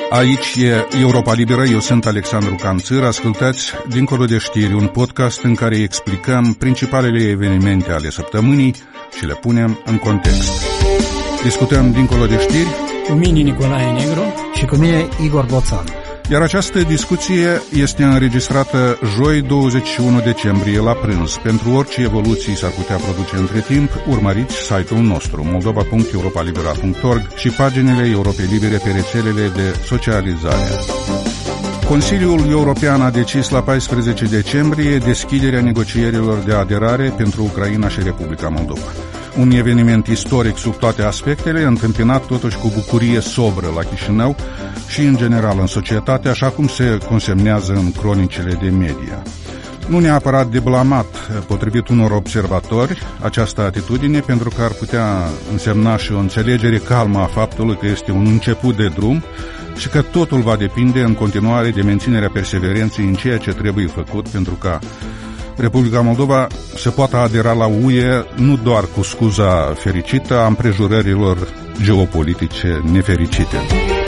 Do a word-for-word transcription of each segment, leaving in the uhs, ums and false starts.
Aici e Europa Liberă, eu sunt Alexandru Canțăr. Ascultați Dincolo de știri, un podcast în care explicăm principalele evenimente ale săptămânii și le punem în context. Discutăm Dincolo de știri cu mine Nicolae Negru și cu mine Igor Boțan. Iar această discuție este înregistrată joi douăzeci și unu decembrie la prânz. Pentru orice evoluții s-ar putea produce între timp, urmăriți site-ul nostru moldova punct europa libera punct org și paginile Europei Libere pe rețelele de socializare. Consiliul European a decis la paisprezece decembrie deschiderea negocierilor de aderare pentru Ucraina și Republica Moldova. Un eveniment istoric sub toate aspectele, întâmpinat totuși cu bucurie sobră la Chișinău și în general în societate, așa cum se consemnează în cronicile de media. Nu neapărat de blamat, potrivit unor observatori, această atitudine, pentru că ar putea însemna și o înțelegere calmă a faptului că este un început de drum și că totul va depinde în continuare de menținerea perseverenței în ceea ce trebuie făcut pentru ca Republica Moldova se poate adera la U E nu doar cu scuza fericită a împrejurărilor geopolitice nefericite.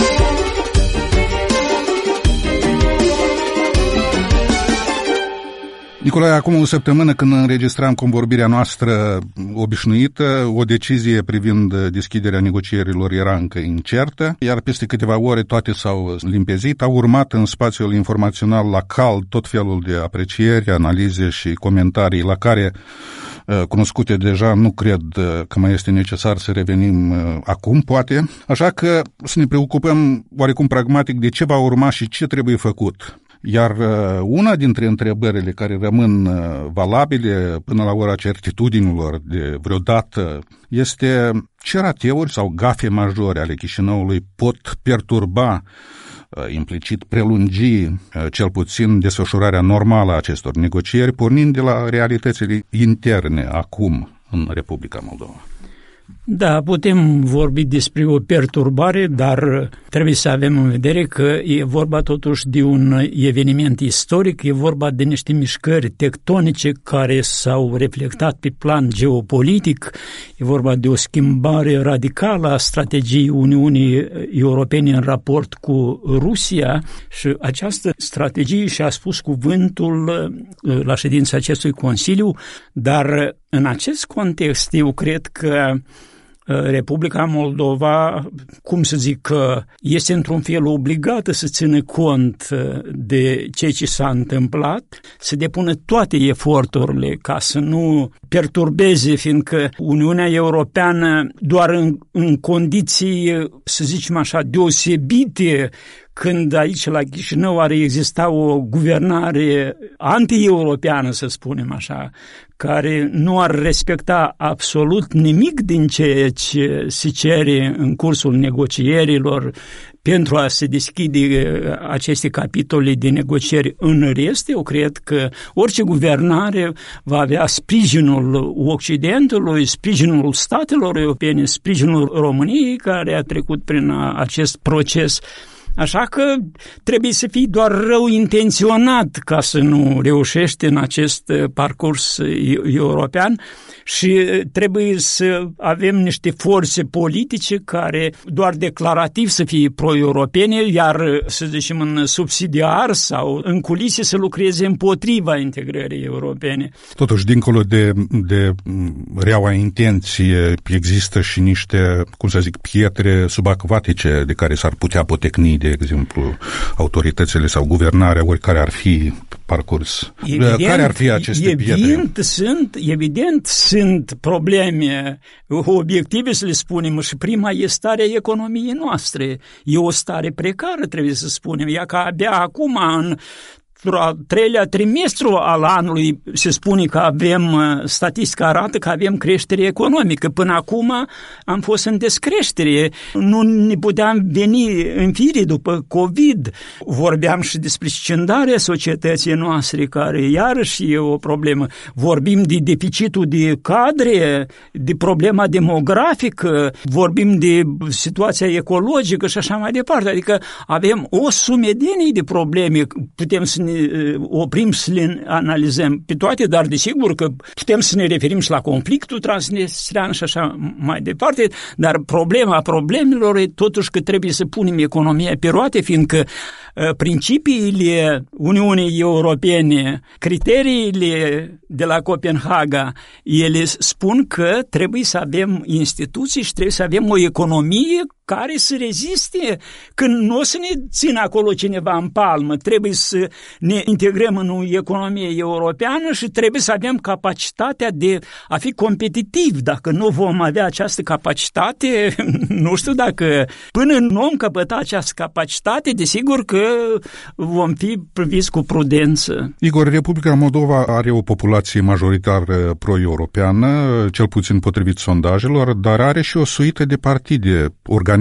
Nicolae, acum o săptămână când înregistram convorbirea noastră obișnuită, o decizie privind deschiderea negocierilor era încă incertă, iar peste câteva ore toate s-au limpezit. Au urmat în spațiul informațional la cald tot felul de aprecieri, analize și comentarii la care, cunoscute deja, nu cred că mai este necesar să revenim acum, poate. Așa că să ne preocupăm oarecum pragmatic de ce va urma și ce trebuie făcut. Iar una dintre întrebările care rămân valabile până la ora certitudinilor de vreodată este ce rateuri sau gafe majore ale Chișinăului pot perturba, implicit prelungi cel puțin desfășurarea normală a acestor negocieri, pornind de la realitățile interne acum în Republica Moldova. Da, putem vorbi despre o perturbare, dar trebuie să avem în vedere că e vorba totuși de un eveniment istoric, e vorba de niște mișcări tectonice care s-au reflectat pe plan geopolitic, e vorba de o schimbare radicală a strategiei Uniunii Europene în raport cu Rusia și această strategie și-a spus cuvântul la ședința acestui Consiliu, dar în acest context eu cred că Republica Moldova, cum să zic, este într-un fel obligată să țină cont de ceea ce s-a întâmplat, să depună toate eforturile ca să nu perturbeze, fiindcă Uniunea Europeană doar în, în condiții, să zicem așa, deosebite, când aici la Chișinău ar exista o guvernare anti-europeană, să spunem așa, care nu ar respecta absolut nimic din ceea ce se cere în cursul negocierilor pentru a se deschide aceste capitole de negocieri în rest, eu cred că orice guvernare va avea sprijinul Occidentului, sprijinul statelor europene, sprijinul României, care a trecut prin acest proces. Așa că trebuie să fii doar rău intenționat ca să nu reușești în acest parcurs european și trebuie să avem niște forțe politice care doar declarativ să fie pro-europene, iar, să zicem, în subsidiar sau în culise să lucreze împotriva integrării europene. Totuși, dincolo de, de reaua intenție, există și niște, cum să zic, pietre subacvatice de care s-ar putea potecni, de exemplu, autoritățile sau guvernarea, oricare ar fi parcurs. Evident, care ar fi aceste evident, pietre? Sunt, evident sunt probleme obiective, să le spunem, și prima e starea economiei noastre. E o stare precară, trebuie să spunem. Ea că abia acum, în al treilea trimestru al anului, se spune că avem, statistica arată că avem creștere economică. Până acum am fost în descreștere. Nu ne puteam veni în fire după COVID. Vorbeam și despre scindarea societății noastre, care iarăși e o problemă. Vorbim de deficitul de cadre, de problema demografică, vorbim de situația ecologică și așa mai departe. Adică avem o sumedenie de probleme. Putem să ne ne oprim să le analizăm pe toate, dar desigur că putem să ne referim și la conflictul transnistrean și așa mai departe, dar problema problemelor e totuși că trebuie să punem economia pe roate, fiindcă principiile Uniunii Europene, criteriile de la Copenhaga, ele spun că trebuie să avem instituții și trebuie să avem o economie care să reziste când nu o să ne țină acolo cineva în palmă. Trebuie să ne integrăm în o economie europeană și trebuie să avem capacitatea de a fi competitiv. Dacă nu vom avea această capacitate, nu știu dacă până nu vom căpăta această capacitate, desigur că vom fi priviți cu prudență. Igor, Republica Moldova are o populație majoritar pro-europeană, cel puțin potrivit sondajelor, dar are și o suită de partide, organisme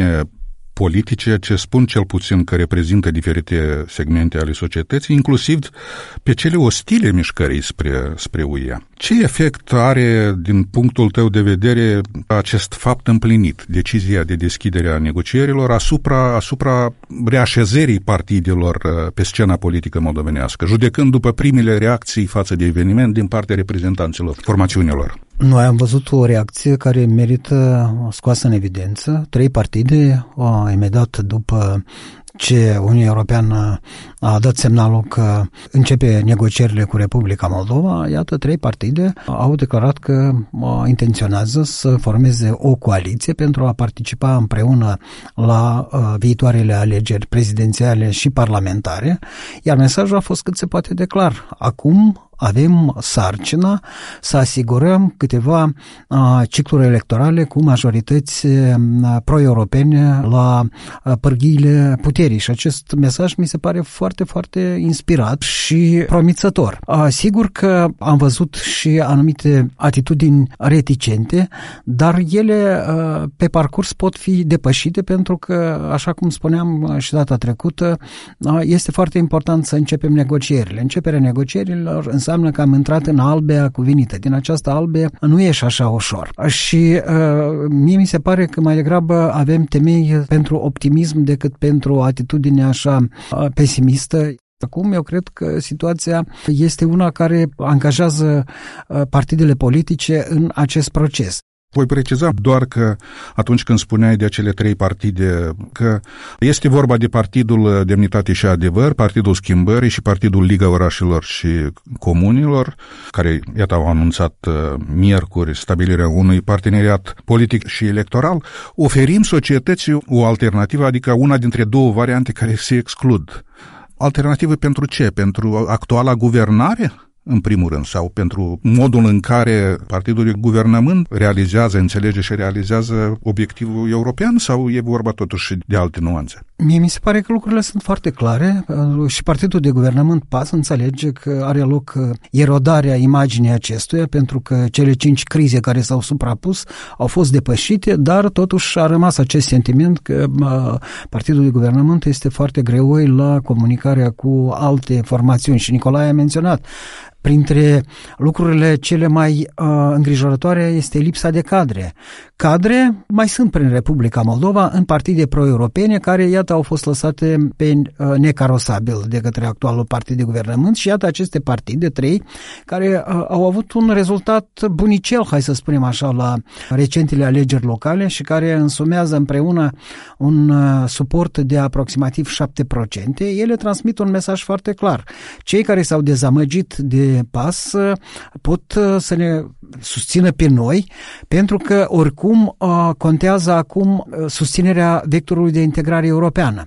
politice ce spun cel puțin că reprezintă diferite segmente ale societății, inclusiv pe cele ostile mișcării spre, spre U E. Ce efect are, din punctul tău de vedere, acest fapt împlinit, decizia de deschidere a negocierilor asupra, asupra reașezării partidelor pe scena politică moldovenească, judecând după primele reacții față de eveniment din partea reprezentanților formațiunilor? Noi am văzut o reacție care merită scoasă în evidență. Trei partide, imediat după ce Uniunea Europeană a dat semnalul că începe negocierile cu Republica Moldova, iată, trei partide au declarat că intenționează să formeze o coaliție pentru a participa împreună la viitoarele alegeri prezidențiale și parlamentare, iar mesajul a fost cât se poate de clar. Acum avem sarcina să asigurăm câteva uh, cicluri electorale cu majorități uh, pro-europene la uh, pârghiile puterii și acest mesaj mi se pare foarte, foarte inspirat și promițător. Uh, sigur că am văzut și anumite atitudini reticente, dar ele uh, pe parcurs pot fi depășite pentru că, așa cum spuneam și data trecută, uh, este foarte important să începem negocierile. Începerea negocierilor înseamnă că am intrat în albea cuvenită. Din această albe nu ieși așa ușor. Și uh, mie mi se pare că mai degrabă avem temei pentru optimism decât pentru o atitudine așa uh, pesimistă. Acum eu cred că situația este una care angajează uh, partidele politice în acest proces. Voi preciza doar că atunci când spuneai de acele trei partide, că este vorba de Partidul Demnitate și Adevăr, Partidul Schimbării și Partidul Liga Orașelor și Comunilor, care, iată, au anunțat miercuri stabilirea unui parteneriat politic și electoral, oferim societății o alternativă, adică una dintre două variante care se exclud. Alternativă pentru ce? Pentru actuala guvernare? În primul rând, sau pentru modul în care partidul de guvernământ realizează, înțelege și realizează obiectivul european, sau e vorba totuși de alte nuanțe? Mie mi se pare că lucrurile sunt foarte clare și partidul de guvernământ P A S înțelege că are loc erodarea imaginii acestuia, pentru că cele cinci crize care s-au suprapus au fost depășite, dar totuși a rămas acest sentiment că partidul de guvernământ este foarte greoi la comunicarea cu alte formațiuni și Nicolae a menționat. Printre lucrurile cele mai uh, îngrijorătoare este lipsa de cadre. Cadre mai sunt prin Republica Moldova în partide pro-europene care, iată, au fost lăsate pe uh, necarosabil de către actualul partid de guvernământ și, iată, aceste partide, trei, care uh, au avut un rezultat bunicel, hai să spunem așa, la recentele alegeri locale și care însumează împreună un uh, suport de aproximativ șapte la sută. Ele transmit un mesaj foarte clar. Cei care s-au dezamăgit de P A S pot să ne susțină pe noi, pentru că oricum contează acum susținerea vectorului de integrare europeană.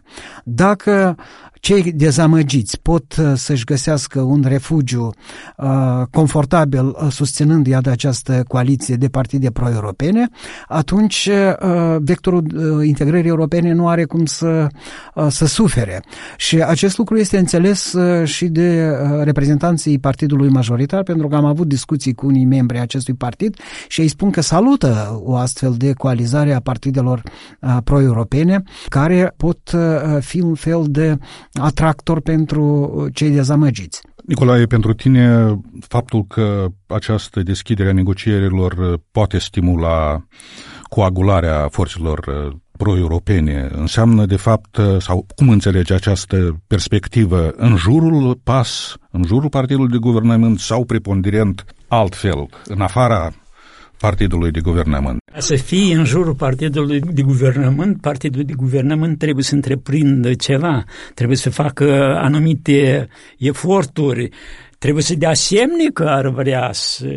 Dacă cei dezamăgiți pot să-și găsească un refugiu uh, confortabil susținând, iată, această coaliție de partide pro-europene, atunci uh, vectorul uh, integrării europene nu are cum să, uh, să sufere. Și acest lucru este înțeles uh, și de uh, reprezentanții partidului majoritar, pentru că am avut discuții cu unii membri acestui partid și ei spun că salută o astfel de coalizare a partidelor uh, pro-europene, care pot uh, fi un fel de atractor pentru cei dezamăgiți. Nicolae, pentru tine, faptul că această deschidere a negocierilor poate stimula coagularea forțelor pro-europene înseamnă de fapt, sau cum înțelege această perspectivă, în jurul P A S, în jurul partidului de guvernământ sau preponderent altfel, în afara partidului de guvernământ? Să fie în jurul partidului de guvernământ, partidul de guvernământ trebuie să întreprindă ceva, trebuie să facă anumite eforturi, trebuie să dea semne că ar vrea să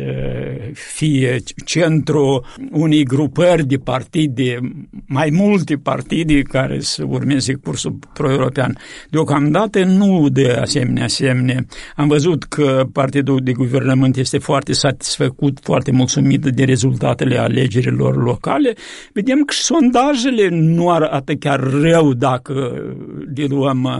fie centru unei grupări de partide, mai multe partide care să urmeze cursul pro-european. Deocamdată nu de asemenea semne. Am văzut că partidul de guvernământ este foarte satisfăcut, foarte mulțumit de rezultatele alegerilor locale. Vedem că și sondajele nu arată chiar rău dacă le luăm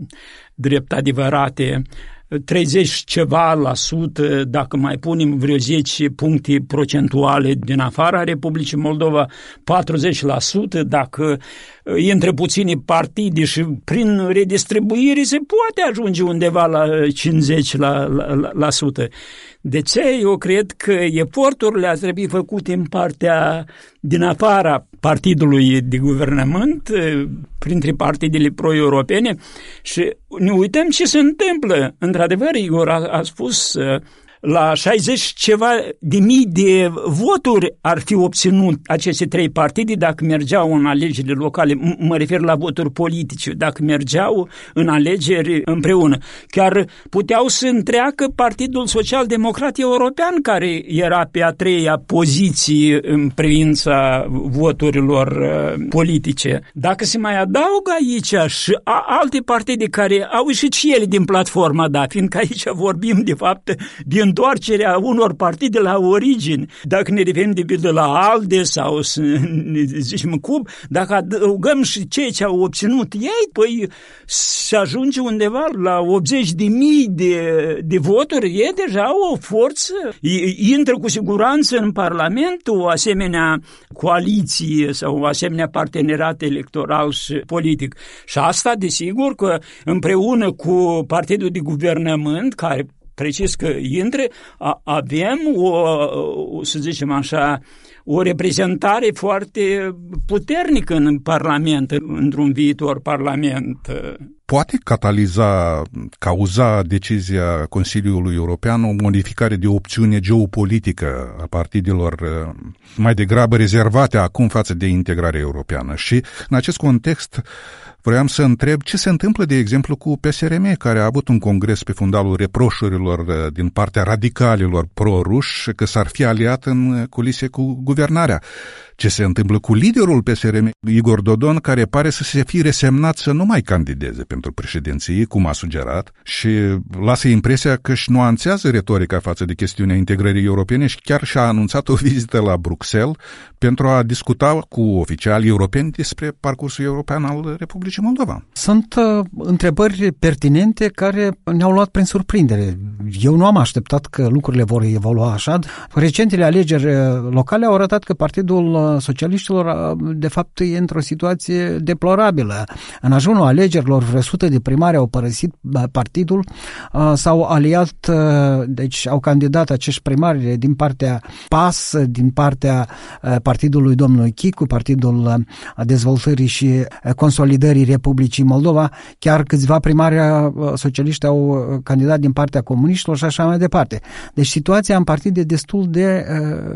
drept adevărate. treizeci ceva la sută, dacă mai punem vreo zece puncte procentuale din afara Republicii Moldova, patruzeci la sută, dacă între puține partide și prin redistribuire se poate ajunge undeva la cincizeci la sută. De ce? Eu cred că eforturile ar trebui făcute în partea din afara partidului de guvernământ, printre partidele pro-europene, și ne uităm ce se întâmplă. Într-adevăr, Igor a, a spus, la șaizeci ceva de mii de voturi ar fi obținut aceste trei partide dacă mergeau în alegerile locale, M- mă refer la voturi politice, dacă mergeau în alegeri împreună. Chiar puteau să întreacă Partidul Social-Democrat European, care era pe a treia poziție în privința voturilor uh, politice. Dacă se mai adaugă aici și a, alte partide care au ieșit și ele din platforma, da, fiindcă aici vorbim de fapt din întoarcerea unor partide la origini. Dacă ne referim de pildă la ALDE sau să ne zicem cum, dacă adăugăm și ceea ce au obținut ei, păi se ajunge undeva la optzeci de mii de, de voturi, e deja o forță. Intră cu siguranță în Parlament o asemenea coaliție sau o asemenea parteneriat electoral și politic. Și asta, desigur, că împreună cu partidul de guvernământ, care precis că intre, avem o, să zicem așa, o reprezentare foarte puternică în Parlament, într-un viitor Parlament. Poate cataliza, cauza decizia Consiliului European o modificare de opțiune geopolitică a partidelor mai degrabă rezervate acum față de integrarea europeană. Și în acest context vreau să întreb ce se întâmplă, de exemplu, cu P S R M, care a avut un congres pe fundalul reproșurilor din partea radicalilor pro-ruși că s-ar fi aliat în culise cu guvernarea. Ce se întâmplă cu liderul P S R M, Igor Dodon, care pare să se fi resemnat să nu mai candideze pentru președinție, cum a sugerat, și lasă impresia că își nuanțează retorica față de chestiunea integrării europene și chiar și-a anunțat o vizită la Bruxelles pentru a discuta cu oficialii europeni despre parcursul european al Republicii Moldova. Sunt uh, întrebări pertinente care ne-au luat prin surprindere. Eu nu am așteptat că lucrurile vor evolua așa. Recentele alegeri locale au arătat că Partidul Socialiștilor, de fapt, e într-o situație deplorabilă. În ajunul alegerilor, vreo sută de primari au părăsit partidul, s-au aliat, deci au candidat acești primari din partea P A S, din partea partidului domnului Chicu, Partidul Dezvoltării și Consolidării Republicii Moldova, chiar câțiva primari socialiști au candidat din partea comuniștilor și așa mai departe. Deci situația în partid e destul de,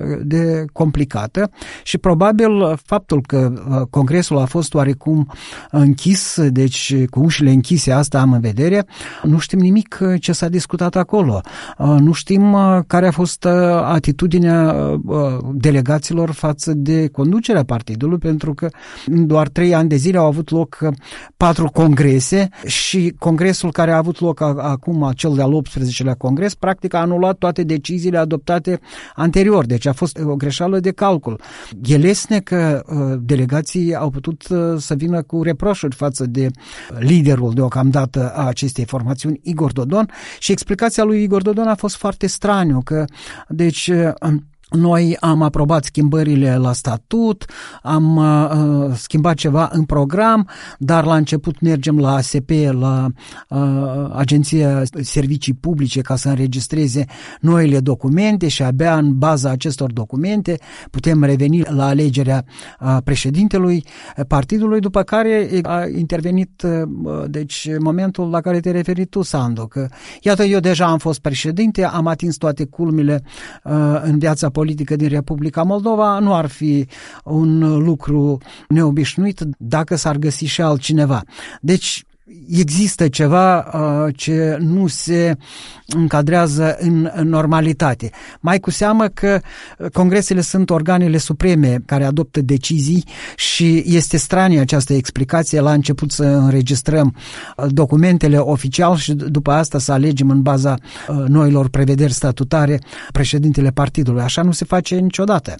de complicată și probabil faptul că congresul a fost oarecum închis, deci cu ușile închise, asta am în vedere, nu știm nimic ce s-a discutat acolo. Nu știm care a fost atitudinea delegaților față de conducerea partidului, pentru că în doar trei ani de zile au avut loc patru congrese și congresul care a avut loc acum, cel de-al optsprezecelea congres, practic a anulat toate deciziile adoptate anterior, deci a fost o greșeală de calcul. E lesne că uh, delegații au putut uh, să vină cu reproșuri față de liderul deocamdată a acestei formațiuni, Igor Dodon, și explicația lui Igor Dodon a fost foarte straniu, că deci uh, Noi am aprobat schimbările la statut, am uh, schimbat ceva în program, dar la început mergem la A S P, la uh, Agenția Servicii Publice, ca să înregistreze noile documente și abia în baza acestor documente putem reveni la alegerea uh, președintelui partidului, după care a intervenit uh, deci momentul la care te referi tu, Sandu, că iată, eu deja am fost președinte, am atins toate culmile uh, în viața politică din Republica Moldova, nu ar fi un lucru neobișnuit dacă s-ar găsi și altcineva. Deci există ceva uh, ce nu se încadrează în, în normalitate. Mai cu seamă că congresele sunt organele supreme care adoptă decizii și este stranie această explicație, la început să înregistrăm documentele oficial și după asta să alegem în baza uh, noilor prevederi statutare președintele partidului. Așa nu se face niciodată.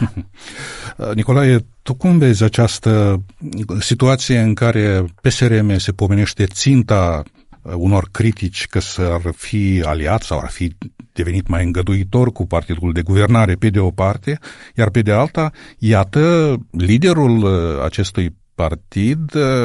Nicolae, tu cum vezi această situație în care P S R M se pomenește ținta unor critici că s-ar fi aliat sau ar fi devenit mai îngăduitor cu partidul de guvernare pe de o parte, iar pe de alta, iată, liderul acestui partid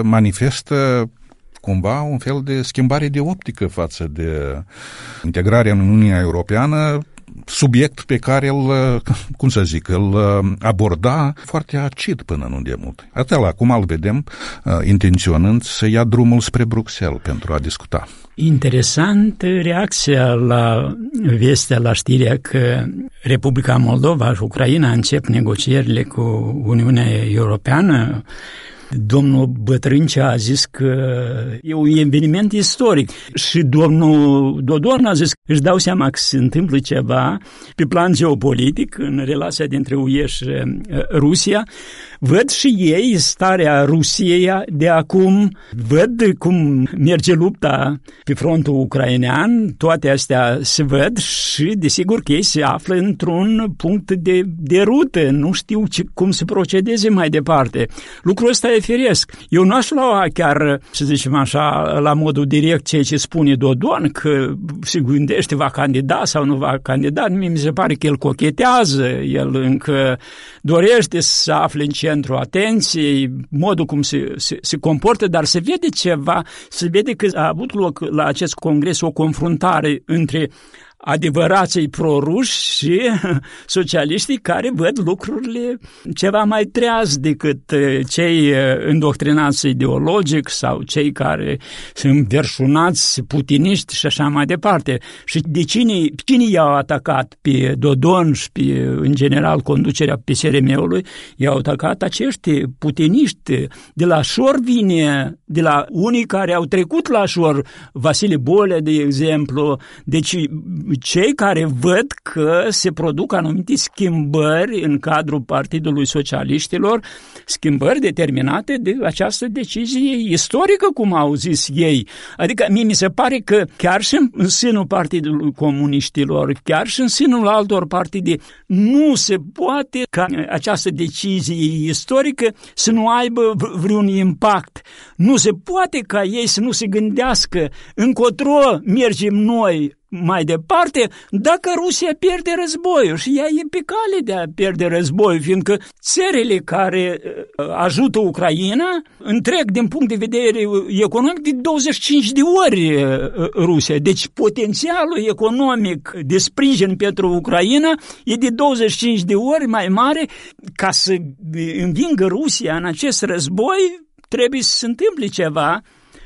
manifestă cumva un fel de schimbare de optică față de integrarea în Uniunea Europeană, subiect pe care îl, cum să zic, îl aborda foarte acid până nu de mult. Atât acum îl vedem intenționând să ia drumul spre Bruxelles pentru a discuta. Interesant reacția la vestea, la știrea că Republica Moldova și Ucraina încep negocierile cu Uniunea Europeană. Domnul Bătrâncea a zis că e un eveniment istoric și domnul Dodon a zis că își dau seama că se întâmplă ceva pe plan geopolitic în relația dintre U E și Rusia. Văd și ei starea Rusiei de acum, văd cum merge lupta pe frontul ucrainean, toate astea se văd și desigur că ei se află într-un punct de, de rută, nu știu ce, cum să procedeze mai departe. Lucrul ăsta e firesc. Eu nu aș lua chiar, să zicem așa, la modul direct ceea ce spune Dodon, că se gândește va candida sau nu va candida. Mie mi se pare că el cochetează, el încă dorește să afle în centru atenției, modul cum se, se, se comportă, dar se vede ceva, se vede că a avut loc la acest congres o confruntare între adevărații proruși și socialiștii care văd lucrurile ceva mai treaz decât cei îndoctrinați ideologic sau cei care sunt înverșunați putiniști și așa mai departe. Și de cine, cine i-au atacat pe Dodon și pe, în general, conducerea P S R M-ului? I-au atacat acești putiniști. De la șor vine, de la unii care au trecut la șor, Vasile Bolea, de exemplu, deci cei care văd că se produc anumite schimbări în cadrul Partidului Socialiștilor, schimbări determinate de această decizie istorică, cum au zis ei. Adică mie mi se pare că chiar și în sânul Partidului Comuniștilor, chiar și în sânul altor partide, nu se poate ca această decizie istorică să nu aibă vreun impact. Nu se poate ca ei să nu se gândească încotro mergem noi mai departe, dacă Rusia pierde războiul, și ea e pe cale de a pierde războiul, fiindcă țările care ajută Ucraina întreg din punct de vedere economic de douăzeci și cinci de ori Rusia. Deci potențialul economic de sprijin pentru Ucraina e de douăzeci și cinci de ori mai mare. Ca să învingă Rusia în acest război, trebuie să se întâmple ceva.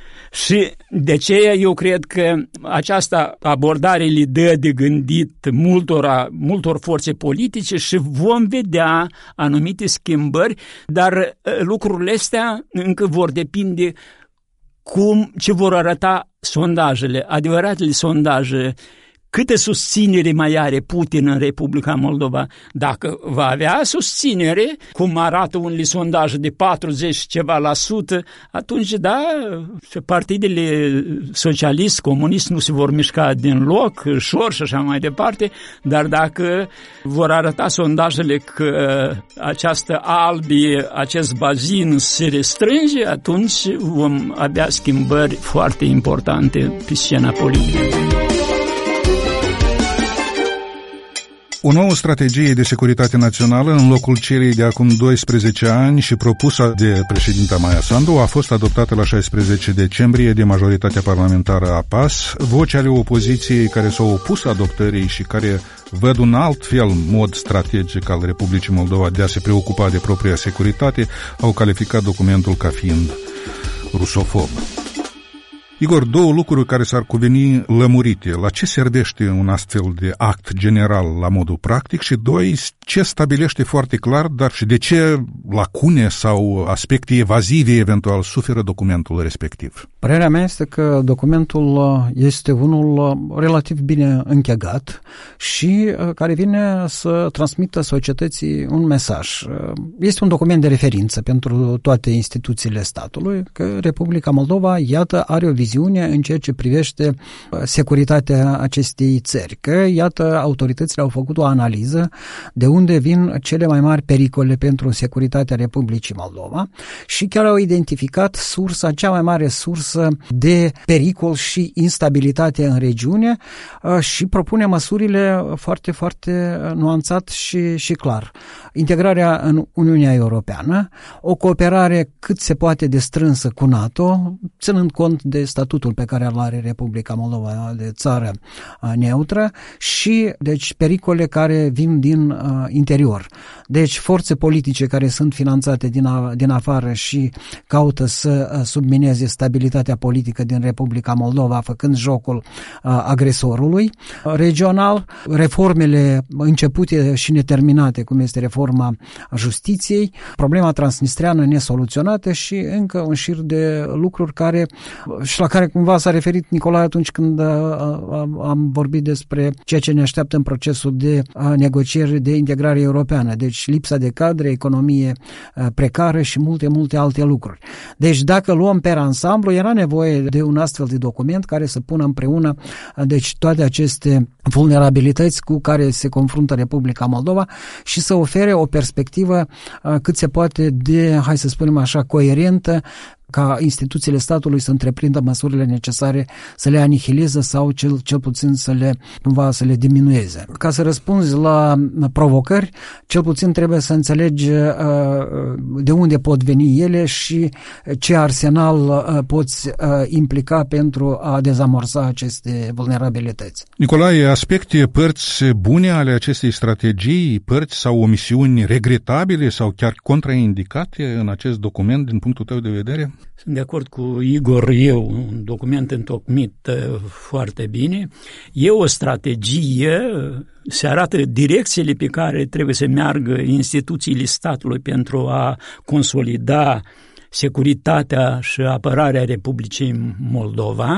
Și de aceea eu cred că această abordare le dă de gândit multora, multor forțe politice și vom vedea anumite schimbări, dar lucrurile astea încă vor depinde cum, ce vor arăta sondajele, adevăratele sondaje. Câtă susținere mai are Putin în Republica Moldova? Dacă va avea susținere, cum arată unele sondaje de patruzeci ceva la sută, atunci, da, partidele socialist, comunist nu se vor mișca din loc, șor și așa mai departe, dar dacă vor arăta sondajele că această albie, acest bazin se restrânge, atunci vom avea schimbări foarte importante pe scena politică. O nouă strategie de securitate națională, în locul celei de acum doisprezece ani și propusă de președinta Maia Sandu, a fost adoptată la șaisprezece decembrie de majoritatea parlamentară a P A S. Voci ale opoziției care s-au opus adoptării și care văd un alt fel, mod strategic al Republicii Moldova de a se preocupa de propria securitate, au calificat documentul ca fiind rusofob. Igor, două lucruri care s-ar cuveni lămurite. La ce servește un astfel de act general la modul practic și, doi, ce stabilește foarte clar, dar și de ce lacune sau aspecte evazive eventual suferă documentul respectiv? Părerea mea este că documentul este unul relativ bine închegat și care vine să transmită societății un mesaj. Este un document de referință pentru toate instituțiile statului, că Republica Moldova, iată, are o viziune în ceea ce privește securitatea acestei țări. Că, iată, autoritățile au făcut o analiză de unde vin cele mai mari pericole pentru securitatea Republicii Moldova și chiar au identificat sursa, cea mai mare sursă de pericol și instabilitate în regiune și propune măsurile foarte, foarte nuanțat și, și clar. Integrarea în Uniunea Europeană, o cooperare cât se poate de strânsă cu NATO, ținând cont de statutul pe care îl are Republica Moldova de țară neutră și, deci, pericole care vin din uh, interior. Deci, forțe politice care sunt finanțate din, a, din afară și caută să uh, submineze stabilitatea politică din Republica Moldova, făcând jocul uh, agresorului. Regional, reformele începute și neterminate, cum este reforma justiției, problema transnistreană nesoluționată și încă un șir de lucruri care și la care cumva s-a referit Nicolae atunci când am vorbit despre ceea ce ne așteaptă în procesul de negocieri de integrare europeană. Deci lipsa de cadre, economie precară și multe, multe alte lucruri. Deci dacă luăm per ansamblu, era nevoie de un astfel de document care să pună împreună deci toate aceste vulnerabilități cu care se confruntă Republica Moldova și să ofere o perspectivă cât se poate de, hai să spunem așa, coerentă, ca instituțiile statului să întreprindă măsurile necesare să le anihileze sau cel, cel puțin să le, cumva, să le diminueze. Ca să răspunzi la provocări, cel puțin trebuie să înțelegi de unde pot veni ele și ce arsenal poți implica pentru a dezamorsa aceste vulnerabilități. Nicolae, aspecte, părți bune ale acestei strategii, părți sau omisiuni regretabile sau chiar contraindicate în acest document din punctul tău de vedere? Sunt de acord cu Igor, eu, un document întocmit foarte bine. E o strategie, se arată direcțiile pe care trebuie să meargă instituțiile statului pentru a consolida securitatea și apărarea Republicii Moldova.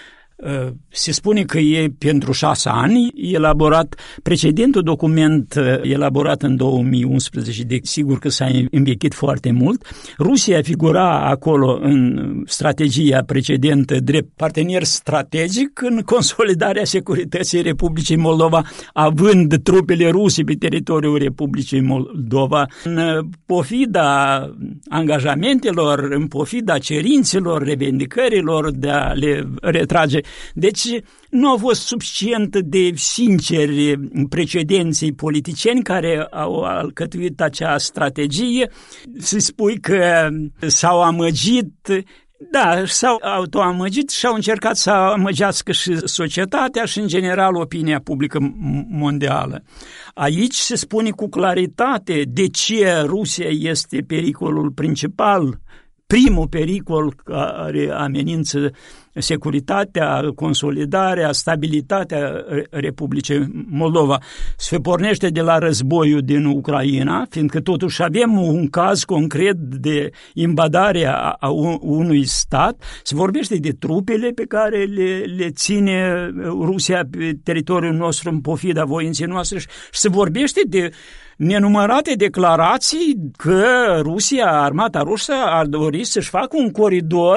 Se spune că e pentru șase ani elaborat. Precedentul document elaborat în două mii unsprezece, de sigur că s-a învechit foarte mult. Rusia figura acolo în strategia precedentă drept partener strategic în consolidarea securității Republicii Moldova, având trupele ruse pe teritoriul Republicii Moldova. În pofida angajamentelor, în pofida cerințelor, revendicărilor de a le retrage. Deci nu au fost suficient de sinceri precedenții politicieni care au alcătuit acea strategie. Să spui că s-au amăgit, da, s-au autoamăgit și au încercat să amăgească și societatea și, în general, opinia publică mondială. Aici se spune cu claritate de ce Rusia este pericolul principal, primul pericol care amenință securitatea, consolidarea, stabilitatea Republicii Moldova. Se pornește de la războiul din Ucraina, fiindcă totuși avem un caz concret de invadare a unui stat. Se vorbește de trupele pe care le, le ține Rusia pe teritoriul nostru în pofida voinței noastre și se vorbește de nenumărate declarații că Rusia, armata rusă, ar dori să-și facă un coridor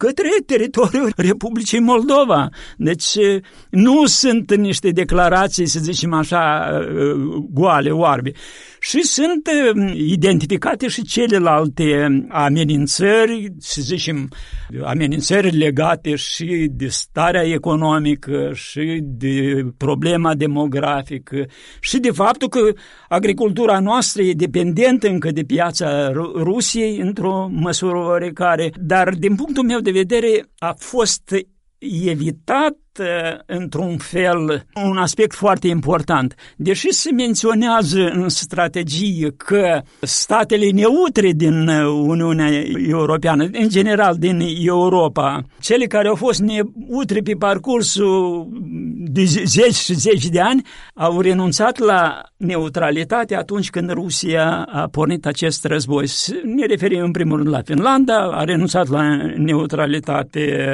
către teritoriul Republicii Moldova. Deci nu sunt niște declarații, să zicem așa, goale, oarbe. Și sunt identificate și celelalte amenințări, să zicem, amenințări legate și de starea economică, și de problema demografică, și de faptul că agricultura noastră e dependentă încă de piața Rusiei într-o măsură oarecare, dar din punctul meu de vedere a fost evitat într-un fel un aspect foarte important. Deși se menționează în strategie că statele neutre din Uniunea Europeană, în general din Europa, cele care au fost neutre pe parcursul de zeci și zeci de ani, au renunțat la neutralitate atunci când Rusia a pornit acest război. Ne referim în primul rând la Finlanda, a renunțat la neutralitate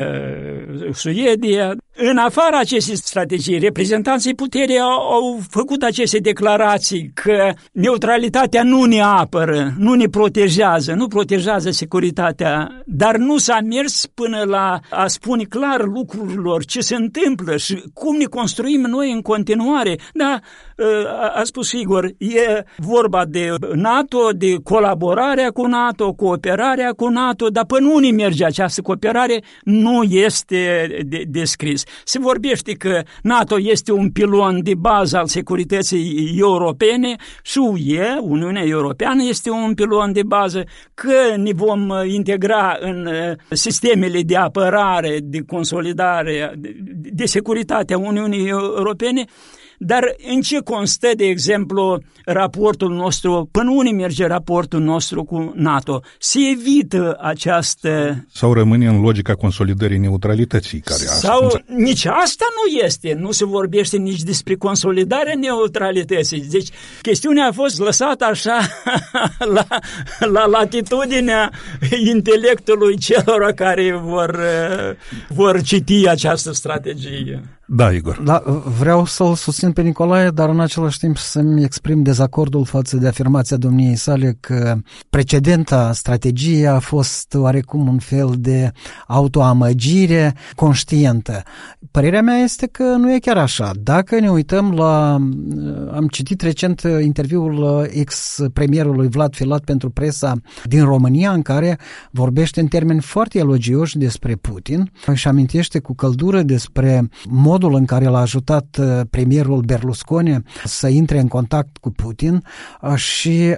Suedia. În afara acestei strategii, reprezentanții puterii au, au făcut aceste declarații că neutralitatea nu ne apără, nu ne protejează, nu protejează securitatea, dar nu s-a mers până la a spune clar lucrurilor ce se întâmplă și cum ne construim noi în continuare. Da, a spus Igor, e vorba de NATO, de colaborarea cu NATO, cooperarea cu NATO, dar până unde merge această cooperare nu este descris. Se vorbește că NATO este un pilon de bază al securității europene și U E, Uniunea Europeană, este un pilon de bază, că ne vom integra în sistemele de apărare, de consolidare, de securitate a Uniunii Europene. Dar în ce constă, de exemplu, raportul nostru, până unde merge raportul nostru cu NATO? Se evită această... Sau rămâne în logica consolidării neutralității? Care Sau asta... nici asta nu este. Nu se vorbește nici despre consolidarea neutralității. Deci chestiunea a fost lăsată așa la, la latitudinea intelectului celor care vor, vor citi această strategie. Da, Igor. Da, vreau să-l susțin pe Nicolae, dar în același timp să-mi exprim dezacordul față de afirmația domniei sale că precedenta strategie a fost oarecum un fel de autoamăgire conștientă. Părerea mea este că nu e chiar așa. Dacă ne uităm la... Am citit recent interviul ex-premierului Vlad Filat pentru presa din România, în care vorbește în termeni foarte elogioși despre Putin și amintește cu căldură despre modul în care l-a ajutat premierul Berlusconi să intre în contact cu Putin și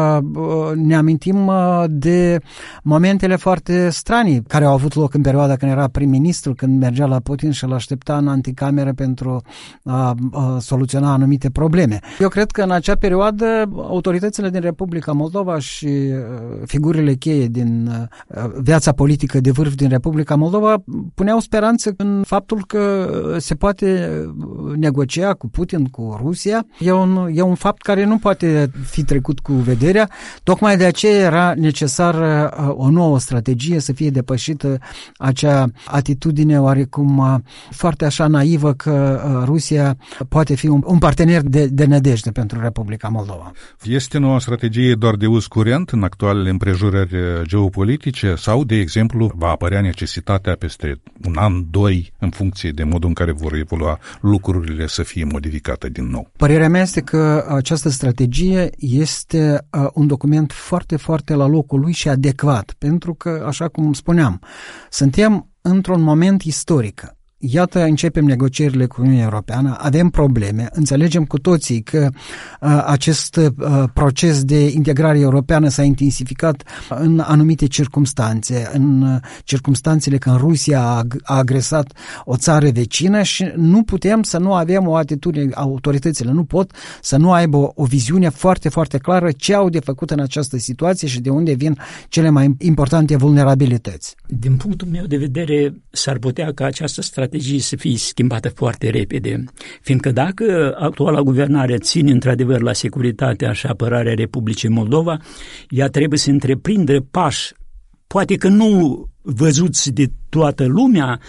ne amintim de momentele foarte stranii care au avut loc în perioada când era prim-ministru, când mergea la Putin și îl aștepta în anticameră pentru a soluționa anumite probleme. Eu cred că în acea perioadă autoritățile din Republica Moldova și figurile cheie din viața politică de vârf din Republica Moldova puneau speranțe în faptul că se poate negocia cu Putin, cu Rusia. E un, e un fapt care nu poate fi trecut cu vederea. Tocmai de aceea era necesară o nouă strategie, să fie depășită acea atitudine oarecum foarte așa naivă că Rusia poate fi un, un partener de, de nădejde pentru Republica Moldova. Este noua strategie doar de uz curent în actualele împrejurări geopolitice sau, de exemplu, va apărea necesitatea peste un an, doi, în funcție de modul în care vor evolua lucrurile, să fie modificate din nou? Părerea mea este că această strategie este un document foarte, foarte la locul lui și adecvat, pentru că, așa cum spuneam, suntem într-un moment istoric. Iată, începem negocierile cu Uniunea Europeană, avem probleme, înțelegem cu toții că uh, acest uh, proces de integrare europeană s-a intensificat în anumite circumstanțe, în uh, circumstanțele când Rusia a, a agresat o țară vecină și nu putem să nu avem o atitudine, autoritățile nu pot să nu aibă o, o viziune foarte, foarte clară ce au de făcut în această situație și de unde vin cele mai importante vulnerabilități. Din punctul meu de vedere, s-ar putea ca această strategie să fie schimbată foarte repede, fiindcă dacă actuala guvernare ține într-adevăr la securitatea și apărarea Republicii Moldova, ea trebuie să întreprindă pași, poate că nu văzuți de toată lumea,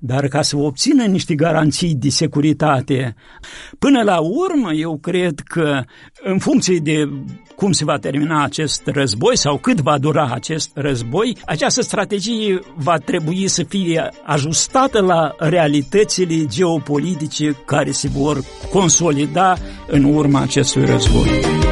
dar ca să obțină niște garanții de securitate. Până la urmă, eu cred că în funcție de cum se va termina acest război sau cât va dura acest război, această strategie va trebui să fie ajustată la realitățile geopolitice care se vor consolida în urma acestui război.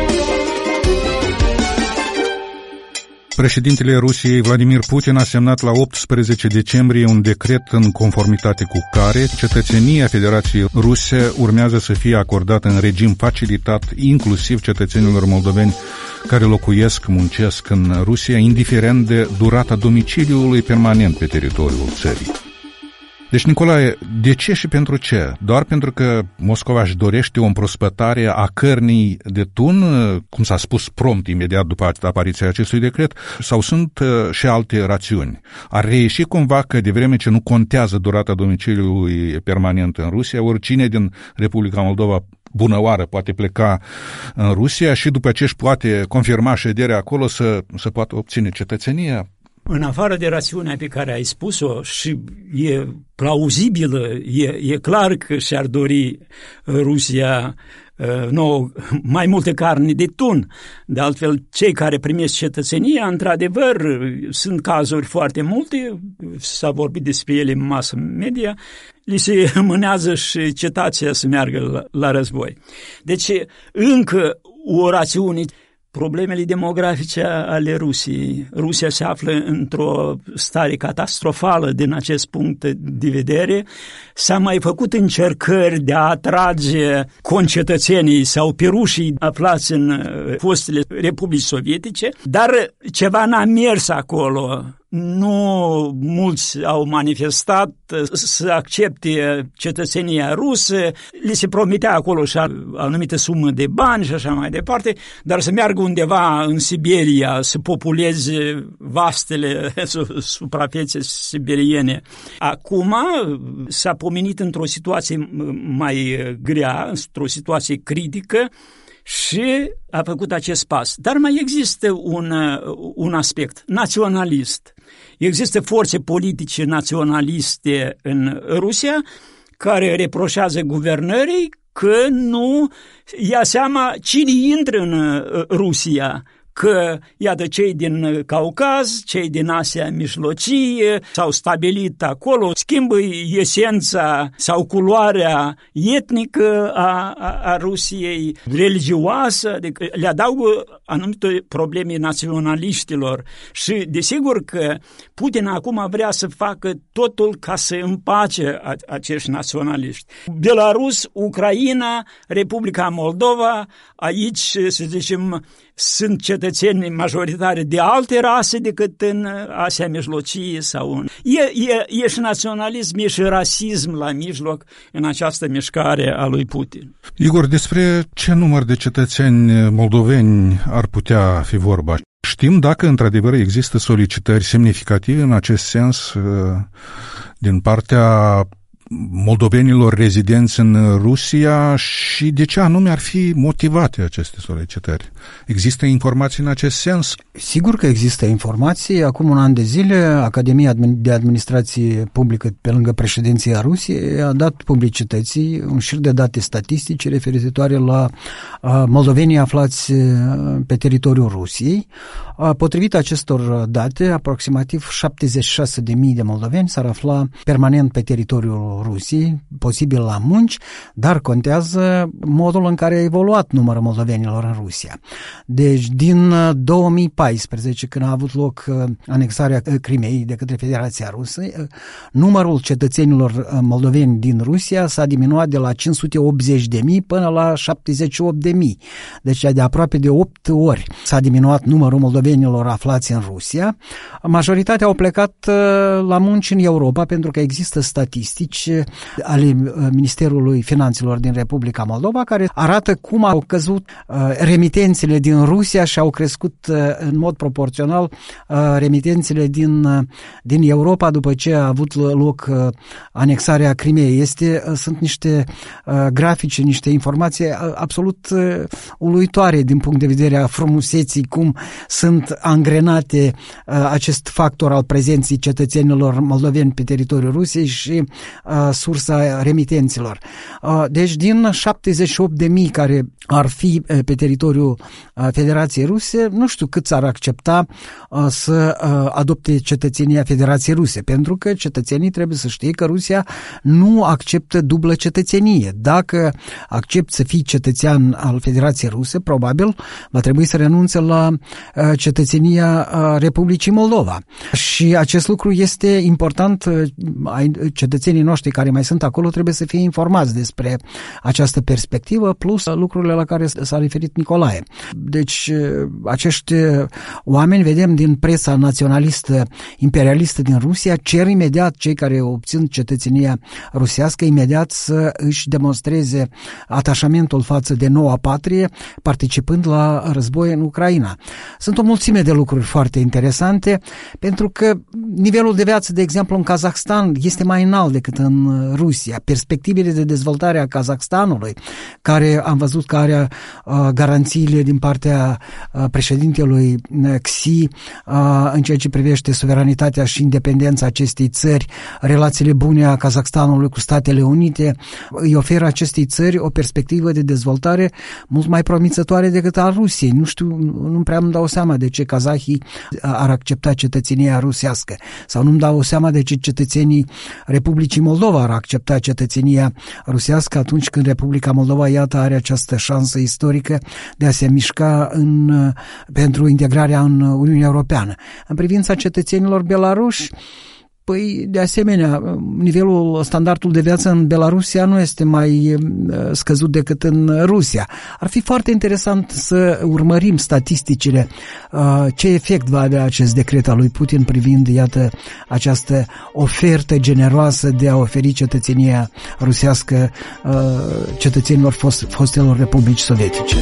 Președintele Rusiei, Vladimir Putin, a semnat la optsprezece decembrie un decret în conformitate cu care cetățenia Federației Ruse urmează să fie acordată în regim facilitat, inclusiv cetățenilor moldoveni care locuiesc, muncesc în Rusia, indiferent de durata domiciliului permanent pe teritoriul țării. Deci, Nicolae, de ce și pentru ce? Doar pentru că Moscova își dorește o împrospătare a cărnii de tun, cum s-a spus prompt imediat după apariția acestui decret, sau sunt și alte rațiuni? Ar reieși cumva că, de vreme ce nu contează durata domiciliului permanent în Rusia, oricine din Republica Moldova bună oară poate pleca în Rusia și după ce își poate confirma șederea acolo să, să poată obține cetățenia? În afară de rațiunea pe care ai spus-o, și e plauzibilă, e, e clar că și-ar dori Rusia nouă, mai multe carne de tun. De altfel, cei care primesc cetățenia, într-adevăr, sunt cazuri foarte multe, s-a vorbit despre ele în mass media, li se mânează și cetația să meargă la, la război. Deci, încă o rațiune. Problemele demografice ale Rusiei. Rusia se află într-o stare catastrofală din acest punct de vedere. S-a mai făcut încercări de a atrage concetățenii sau pe rușii aflați în fostele republici sovietice, dar ceva n-a mers acolo. Nu mulți au manifestat să accepte cetățenia rusă, li se promitea acolo și anumită sumă de bani și așa mai departe, dar să meargă undeva în Siberia, să populeze vastele suprafețe siberiene. Acum s-a pomenit într-o situație mai grea, într-o situație critică, și a făcut acest pas. Dar mai există un, un aspect naționalist. Există forțe politice naționaliste în Rusia care reproșează guvernării că nu ia seama cine intră în Rusia, că, iată, cei din Caucaz, cei din Asia Mijlocie s-au stabilit acolo, schimbă esența sau culoarea etnică a, a, a Rusiei, religioasă, adică le adaugă anumite probleme naționaliștilor și desigur că Putin acum vrea să facă totul ca să împace acești naționaliști. Belarus, Ucraina, Republica Moldova, aici, să zicem, sunt cetățeni majoritari de alte rase decât în Asia Mijlocie sau în... E, e, e și naționalism, e și rasism la mijloc în această mișcare a lui Putin. Igor, despre ce număr de cetățeni moldoveni ar putea fi vorba? Știm dacă într-adevăr există solicitări semnificative în acest sens din partea moldovenilor rezidenți în Rusia și de ce anume ar fi motivate aceste solicitări? Există informații în acest sens? Sigur că există informații. Acum un an de zile, Academia de Administrație Publică, pe lângă președinția Rusiei, a dat publicității un șir de date statistice referitoare la moldovenii aflați pe teritoriul Rusiei. Potrivit acestor date, aproximativ șaptezeci și șase de mii de moldoveni s-ar afla permanent pe teritoriul Rusiei, posibil la munci, dar contează modul în care a evoluat numărul moldovenilor în Rusia. Deci, din două mii paisprezece, când a avut loc anexarea Crimeei de către Federația Rusă, numărul cetățenilor moldoveni din Rusia s-a diminuat de la cinci sute optzeci de mii până la șaptezeci și opt de mii. Deci, de aproape de opt ori s-a diminuat numărul moldovenilor aflați în Rusia. Majoritatea au plecat la munci în Europa, pentru că există statistici ale Ministerului Finanțelor din Republica Moldova, care arată cum au căzut remitențele din Rusia și au crescut în mod proporțional remitențele din, din Europa după ce a avut loc anexarea Crimeei. Este, sunt niște grafice, niște informații absolut uluitoare din punct de vedere a frumuseții, cum sunt angrenate acest factor al prezenței cetățenilor moldoveni pe teritoriul Rusiei și sursa remitenților. Deci din șaptezeci și opt de mii care ar fi pe teritoriul Federației Ruse, nu știu câți ar accepta să adopte cetățenia Federației Ruse, pentru că cetățenii trebuie să știe că Rusia nu acceptă dublă cetățenie. Dacă accept să fii cetățean al Federației Ruse, probabil va trebui să renunțe la cetățenia Republicii Moldova. Și acest lucru este important. Cetățenii noștri care mai sunt acolo trebuie să fie informați despre această perspectivă, plus lucrurile la care s-a referit Nicolae. Deci acești oameni, vedem din presa naționalistă imperialistă din Rusia, cer imediat cei care obțin cetățenia rusească imediat să își demonstreze atașamentul față de noua patrie, participând la război în Ucraina. Sunt o mulțime de lucruri foarte interesante, pentru că nivelul de viață, de exemplu, în Kazahstan este mai înalt decât în Rusia. Perspectivele de dezvoltare a Kazahstanului, care am văzut că are uh, garanțiile din partea uh, președintelui Xi uh, în ceea ce privește suveranitatea și independența acestei țări, relațiile bune a Kazahstanului cu Statele Unite, îi oferă acestei țări o perspectivă de dezvoltare mult mai promițătoare decât a Rusiei. Nu știu, nu prea îmi dau seama de ce kazahii ar accepta cetățenia rusească, sau nu-mi dau seama de ce cetățenii Republicii Moldova ar accepta cetățenia rusească atunci când Republica Moldova, iată, are această șansă istorică de a se mișca în, pentru integrarea în Uniunea Europeană. În privința cetățenilor belaruși, păi, de asemenea, nivelul, standardul de viață în Belarusia nu este mai scăzut decât în Rusia. Ar fi foarte interesant să urmărim statisticile, ce efect va avea acest decret al lui Putin privind, iată, această ofertă generoasă de a oferi cetățenia rusească cetățenilor fost, fostelor republici sovietice.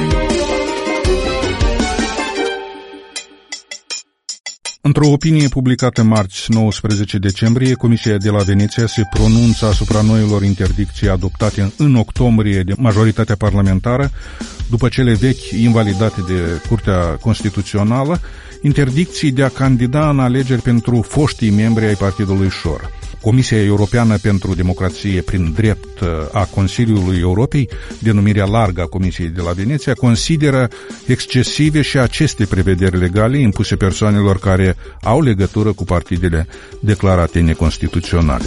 Într-o opinie publicată marți nouăsprezece decembrie, Comisia de la Veneția se pronunță asupra noilor interdicții adoptate în octombrie de majoritatea parlamentară, după cele vechi invalidate de Curtea Constituțională, interdicții de a candida în alegeri pentru foștii membri ai Partidului Șor. Comisia Europeană pentru Democrație prin Drept a Consiliului Europei, denumirea largă a Comisiei de la Veneția, consideră excesive și aceste prevederi legale impuse persoanelor care au legătură cu partidele declarate neconstituționale.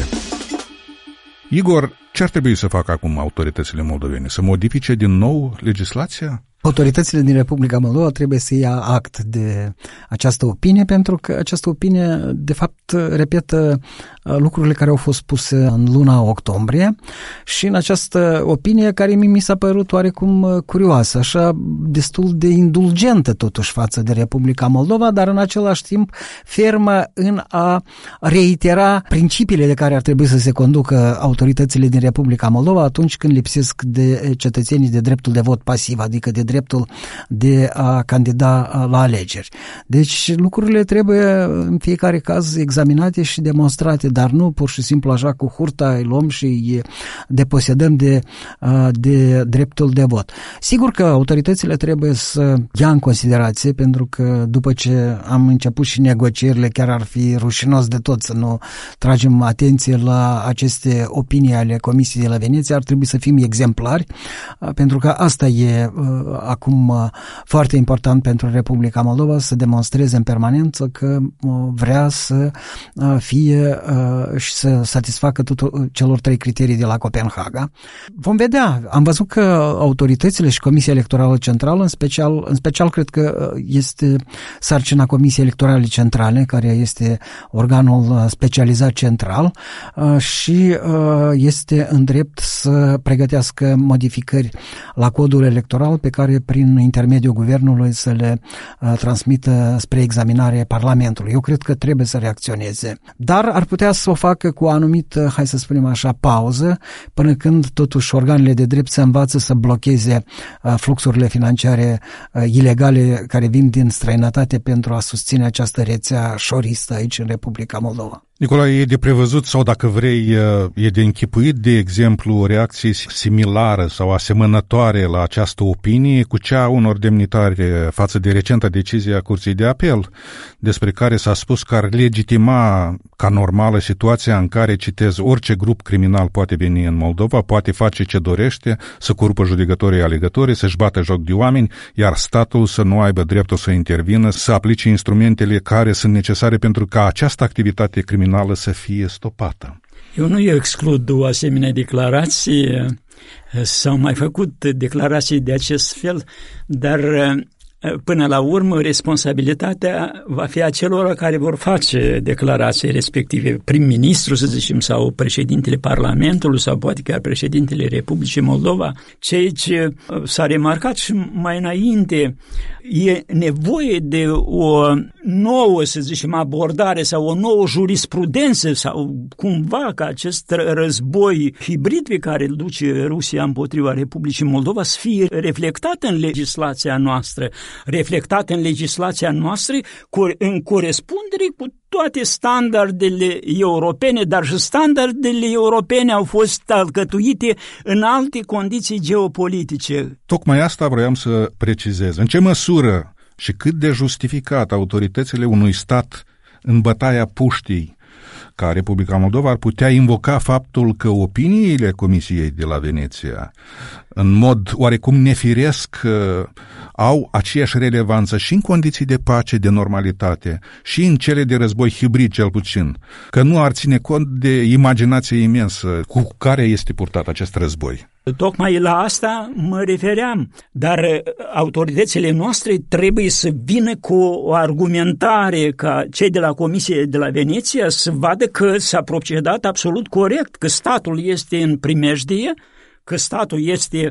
Igor, ce ar trebui să facă acum autoritățile moldovene? Să modifice din nou legislația? Autoritățile din Republica Moldova trebuie să ia act de această opinie, pentru că această opinie, de fapt, repetă lucrurile care au fost puse în luna octombrie și în această opinie, care mi s-a părut oarecum curioasă, așa destul de indulgentă totuși față de Republica Moldova, dar în același timp fermă în a reitera principiile de care ar trebui să se conducă autoritățile din Republica Moldova atunci când lipsesc de cetățenii de dreptul de vot pasiv, adică de dreptul de a candida la alegeri. Deci lucrurile trebuie în fiecare caz examinate și demonstrate, dar nu pur și simplu așa cu hurta îi luăm și îi deposedăm de, de dreptul de vot. Sigur că autoritățile trebuie să ia în considerație, pentru că după ce am început și negocierile, chiar ar fi rușinos de tot să nu tragem atenție la aceste opinii ale Comisiei de la Veneția. Ar trebui să fim exemplari, pentru că asta e acum foarte important pentru Republica Moldova, să demonstreze în permanență că vrea să fie și să satisfacă tuturor celor trei criterii de la Copenhaga. Vom vedea. Am văzut că autoritățile și Comisia Electorală Centrală, în special, în special cred că este sarcina Comisiei Electorale Centrale, care este organul specializat central și este în drept să pregătească modificări la codul electoral pe care prin intermediul guvernului să le transmită spre examinare Parlamentului. Eu cred că trebuie să reacționeze. Dar ar putea să o facă cu o anumită, hai să spunem așa, pauză, până când totuși organele de drept se învață să blocheze fluxurile financiare ilegale care vin din străinătate pentru a susține această rețea șoristă aici în Republica Moldova. Nicolae, e de prevăzut sau, dacă vrei, e de închipuit, de exemplu, o reacție similară sau asemănătoare la această opinie cu cea a unor demnitari față de recenta decizie a Curții de Apel, despre care s-a spus că ar legitima ca normală situația în care, citez, orice grup criminal poate veni în Moldova, poate face ce dorește, să corupă judecătorii alegătorii, să-și bată joc de oameni, iar statul să nu aibă dreptul să intervină, să aplice instrumentele care sunt necesare pentru ca această activitate criminală să fie stopată. Eu nu exclud o asemenea declarație, s-au mai făcut declarații de acest fel, dar până la urmă responsabilitatea va fi a celor care vor face declarații respective, prim-ministru, să zicem, sau președintele Parlamentului, sau poate chiar președintele Republicii Moldova. Ceea ce s-a remarcat și mai înainte, e nevoie de o nouă, să zicem, abordare sau o nouă jurisprudență sau cumva ca acest război hibrid pe care îl duce Rusia împotriva Republicii Moldova să fie reflectat în legislația noastră, reflectat în legislația noastră în corespundere cu toate standardele europene, dar și standardele europene au fost alcătuite în alte condiții geopolitice. Tocmai asta vroiam să precizez. În ce măsură și cât de justificat autoritățile unui stat în bătaia puștii ca Republica Moldova ar putea invoca faptul că opiniile Comisiei de la Veneția, în mod oarecum nefiresc, au aceeași relevanță și în condiții de pace, de normalitate, și în cele de război hibrid, cel puțin, că nu ar ține cont de imaginația imensă cu care este purtat acest război. Tocmai la asta mă refeream, dar autoritățile noastre trebuie să vină cu o argumentare ca cei de la Comisie de la Veneția să vadă că s-a procedat absolut corect, că statul este în primejdie, că statul este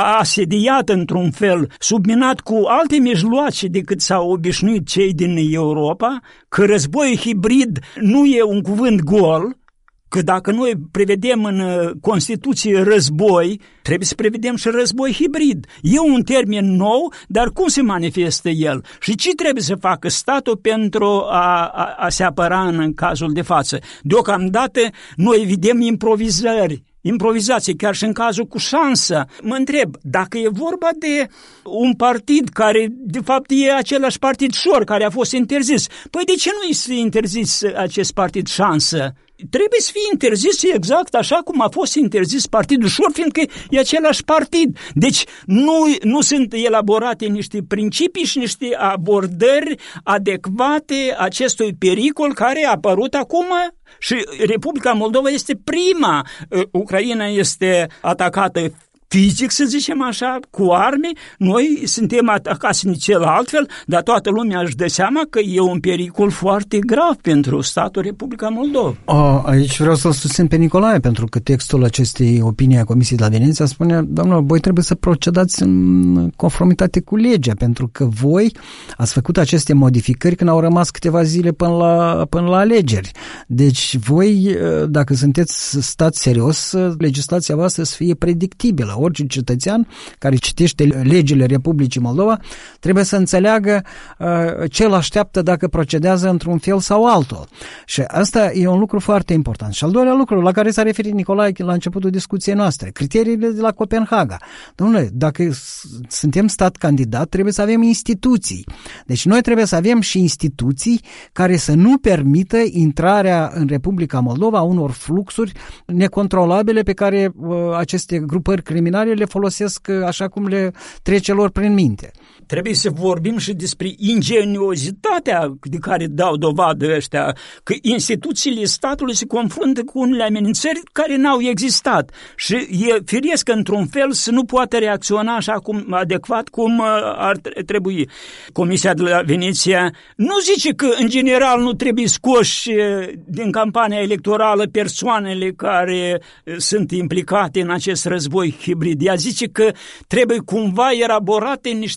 asediat într-un fel, subminat cu alte mijloace decât s-au obișnuit cei din Europa, că războiul hibrid nu e un cuvânt gol, că dacă noi prevedem în Constituție război, trebuie să prevedem și război hibrid. E un termen nou, dar cum se manifestă el? Și ce trebuie să facă statul pentru a, a, a se apăra în cazul de față? Deocamdată noi vedem improvizări, improvizație, chiar și în cazul cu șansă. Mă întreb, dacă e vorba de un partid care, de fapt, e același partid șor, care a fost interzis, păi de ce nu este interzis acest partid șansă? Trebuie să fie interzis exact așa cum a fost interzis partidul șor, fiindcă e același partid. Deci nu, nu sunt elaborate niște principii și niște abordări adecvate acestui pericol care a apărut acum. Și Republica Moldova este prima. Ucraina este atacată fizic, să zicem așa, cu arme, noi suntem atacați nici altfel, dar toată lumea își dă seama că e un pericol foarte grav pentru statul Republica Moldova. A, aici vreau să-l susțin pe Nicolae, pentru că textul acestei opinii a Comisiei de la Veneția spune, doamnă, voi trebuie să procedați în conformitate cu legea, pentru că voi ați făcut aceste modificări când au rămas câteva zile până la, până la alegeri. Deci voi, dacă sunteți stat serios, legislația voastră să fie predictibilă. Orice cetățean care citește legile Republicii Moldova trebuie să înțeleagă uh, ce îl așteaptă dacă procedează într-un fel sau altul. Și asta e un lucru foarte important. Și al doilea lucru la care s-a referit Nicolae la începutul discuției noastre, criteriile de la Copenhaga. Dom'le, dacă suntem stat candidat, trebuie să avem instituții. Deci noi trebuie să avem și instituții care să nu permită intrarea în Republica Moldova unor fluxuri necontrolabile pe care uh, aceste grupări criminale le folosesc așa cum le trece lor prin minte. Trebuie să vorbim și despre ingeniozitatea de care dau dovadă ăștia, că instituțiile statului se confruntă cu unele amenințări care n-au existat și e firesc că într-un fel să nu poată reacționa așa cum adecvat cum ar trebui. Comisia de la Veneția nu zice că în general nu trebuie scoși din campania electorală persoanele care sunt implicate în acest război hibrid. Ea zice că trebuie cumva elaborate niște mecanisme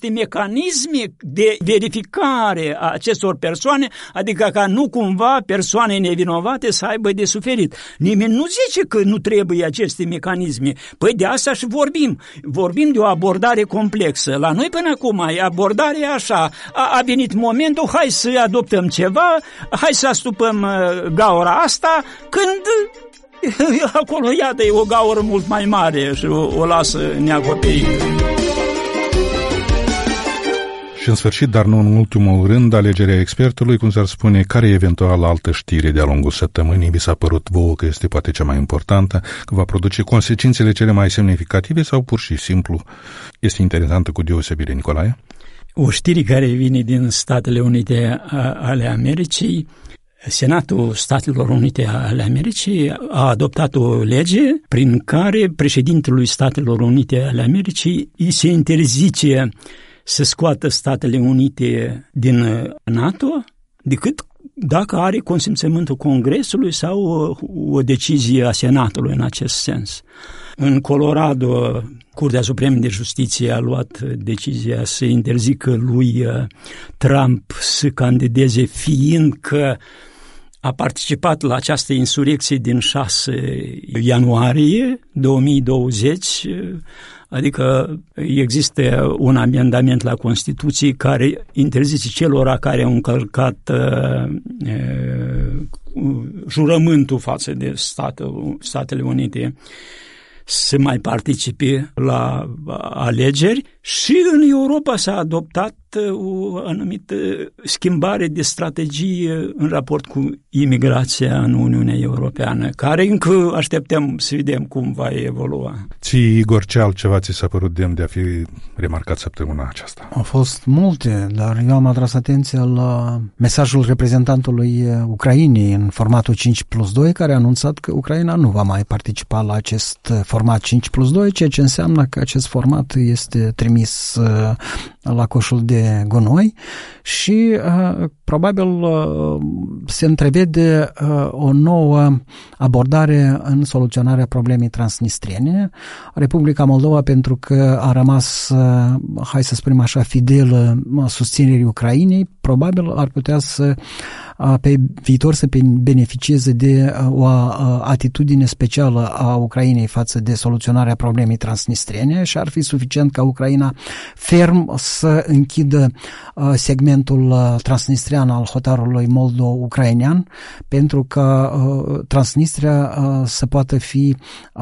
mecanisme de verificare a acestor persoane, adică ca nu cumva persoane nevinovate să aibă de suferit. Nimeni nu zice că nu trebuie aceste mecanisme. Păi de asta și vorbim. Vorbim de o abordare complexă. La noi până acum abordarea e așa. A, a venit momentul, hai să adoptăm ceva, hai să astupăm gaura asta, când acolo, iată, e o gaură mult mai mare și o, o lasă neacoperită. Și în sfârșit, dar nu în ultimul rând, alegerea expertului, cum s-ar spune, care e eventual altă știre de-a lungul săptămânii, vi s-a părut vouă că este poate cea mai importantă, că va produce consecințele cele mai semnificative sau pur și simplu este interesantă cu deosebire, Nicolae? O știre care vine din Statele Unite ale Americii. Senatul Statelor Unite ale Americii a adoptat o lege prin care președintelui Statelor Unite ale Americii îi se interzice să scoată Statele Unite din NATO decât dacă are consimțământul Congresului sau o, o decizie a Senatului în acest sens. În Colorado, Curtea Supremă de Justiție a luat decizia să interzică lui Trump să candideze, fiindcă a participat la această insurecție din șase ianuarie două mii douăzeci, adică există un amendament la Constituție care interzice celor care au încălcat uh, jurământul față de statul, Statele Unite să mai participe la alegeri. Și în Europa s-a adoptat o anumită schimbare de strategie în raport cu imigrația în Uniunea Europeană, care încă așteptăm să vedem cum va evolua. Ție, Igor, ce altceva ți s-a părut demn de a fi remarcat săptămâna aceasta? Au fost multe, dar eu am atras atenția la mesajul reprezentantului Ucrainei în formatul cinci plus doi, care a anunțat că Ucraina nu va mai participa la acest format cinci plus doi, ceea ce înseamnă că acest format este trimis la coșul de gunoi și uh, probabil uh, se întrevede uh, o nouă abordare în soluționarea problemei transnistriene. Republica Moldova, pentru că a rămas, uh, hai să spunem așa, fidelă susținerii Ucrainei, probabil ar putea să uh, pe viitor să beneficieze de uh, o uh, atitudine specială a Ucrainei față de soluționarea problemei transnistriene și ar fi suficient ca Ucraina ferm să închidă uh, segmentul uh, transnistrian al hotarului moldo-ucrainean, pentru că uh, Transnistria uh, să poată fi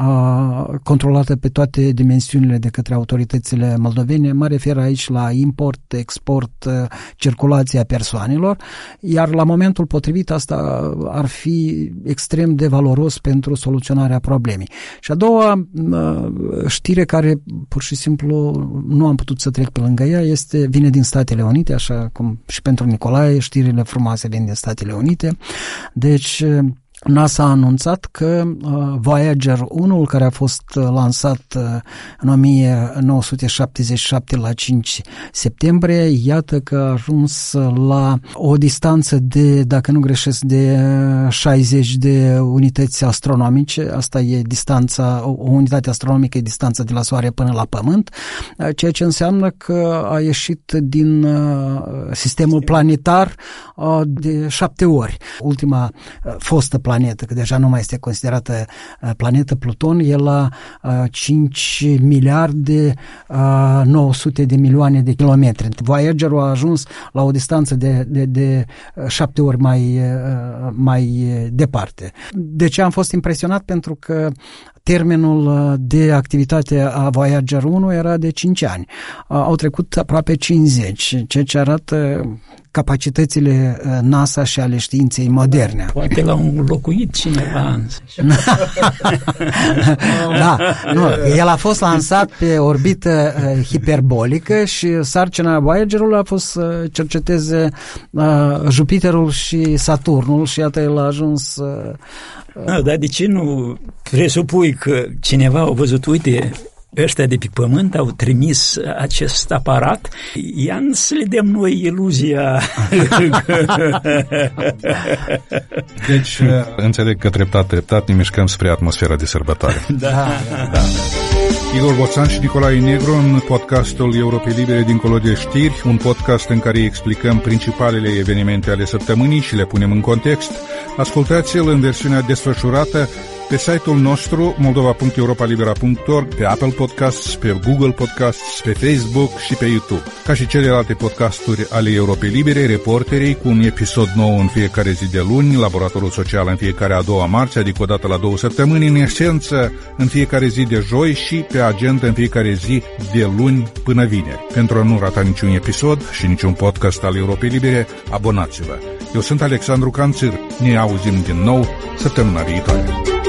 uh, controlată pe toate dimensiunile de către autoritățile moldovene. Mă refer aici la import, export, uh, circulația persoanelor, iar la momentul potrivit asta ar fi extrem de valoros pentru soluționarea problemei. Și a doua uh, știre care pur și simplu nu am putut să trec pe lângă ea este, vine din Statele Unite, așa cum și pentru Nicolae, știrile frumoase vin din Statele Unite. Deci NASA a anunțat că uh, Voyager unu, care a fost uh, lansat uh, în o mie nouă sute șaptezeci și șapte la cinci septembrie, iată că a ajuns la o distanță de, dacă nu greșesc, de șaizeci de unități astronomice. Asta e distanța, o unitate astronomică e distanța de la Soare până la Pământ, uh, ceea ce înseamnă că a ieșit din uh, sistemul planetar uh, de șapte ori. Ultima uh, fostă planetă, că deja nu mai este considerată planetă, Pluton, e la cinci miliarde nouă sute de milioane de kilometri. Voyagerul a ajuns la o distanță de, de, de șapte ori mai, mai departe. De ce am fost impresionat? Pentru că termenul de activitate a Voyager unu era de cinci ani. Au trecut aproape cincizeci, ceea ce arată capacitățile NASA și ale științei moderne. Poate l-a înlocuit cineva. Da, nu, el a fost lansat pe orbită uh, hiperbolică și sarcina Voyagerului a fost să cerceteze uh, Jupiterul și Saturnul și iată el a ajuns... Uh, uh, da, dar de ce nu presupui că cineva a văzut, uite, ăștia de pe pământ au trimis acest aparat, ia să le dăm noi iluzia. Deci, înțeleg că treptat, treptat ne mișcăm spre atmosfera de sărbătoare. Da, da, da. Igor Boțan și Nicolae Negru în podcastul Europei Libere dincolo de știri, un podcast în care explicăm principalele evenimente ale săptămânii și le punem în context. Ascultați-l în versiunea desfășurată pe site-ul nostru moldova punct europa libera punct org, pe Apple Podcasts, pe Google Podcasts, pe Facebook și pe YouTube. Ca și celelalte podcasturi ale Europei Libere, Reporterii cu un episod nou în fiecare zi de luni, Laboratorul Social în fiecare a doua marți, adică o dată la două săptămâni, în esență în fiecare zi de joi și pe agenda în fiecare zi de luni până vineri. Pentru a nu rata niciun episod și niciun podcast al Europei Libere, abonați-vă. Eu sunt Alexandru Canțir. Ne auzim din nou săptămâna viitoare.